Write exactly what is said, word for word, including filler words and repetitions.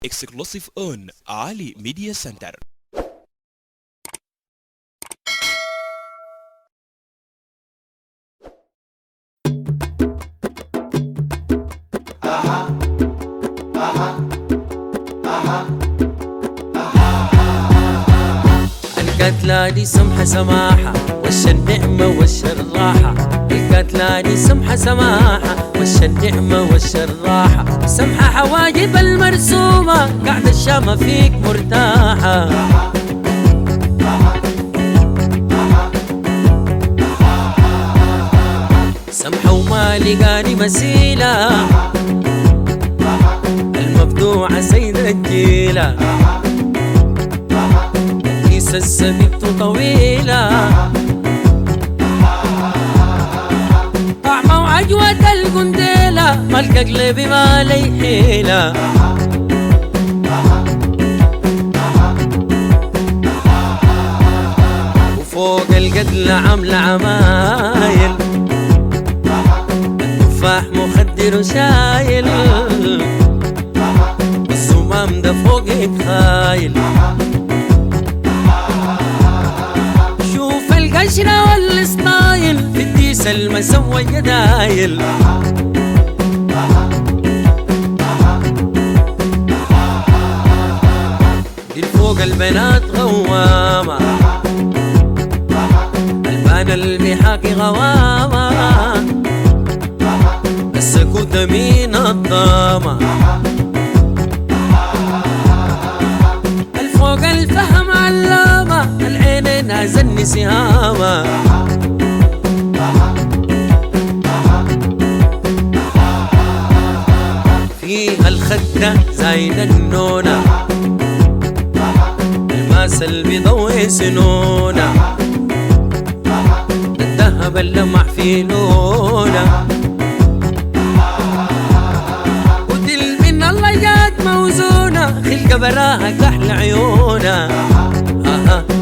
Exclusive on Ali Media Center. القتلى دي سمحة سماحة وش النعمة وش الراحة. القتلى دي سمحة سماحة وش النعمة وش الراحة. سمحة حواجب المرسومة قاعدة الشامة فيك مرتاحة. سمحة وما لقاني مسيلة المبدوعة سيدة الجيلة. كيس السبيبت طويلة طعمة وعجوة القنديلة. ملك قلبي ما لي حيلة. وفوق القتلة عاملة عمايل التفاح مخدر وشايل. الصمام ده فوق يتخايل. شوف القشرة والستايل في الديس المسوى جدايل. دي فوق البنات غوامة البان البحاكي غوامة. السكوت مين الضامة الفوق الفهم علامة. العينين هزني سهامة. فيها الخدة زايدة النونة الماس اللي بيضوي سنونة. الذهب اللمع في لونه ودل من الله جات موزونة. خلقة براها كحل عيونة. آه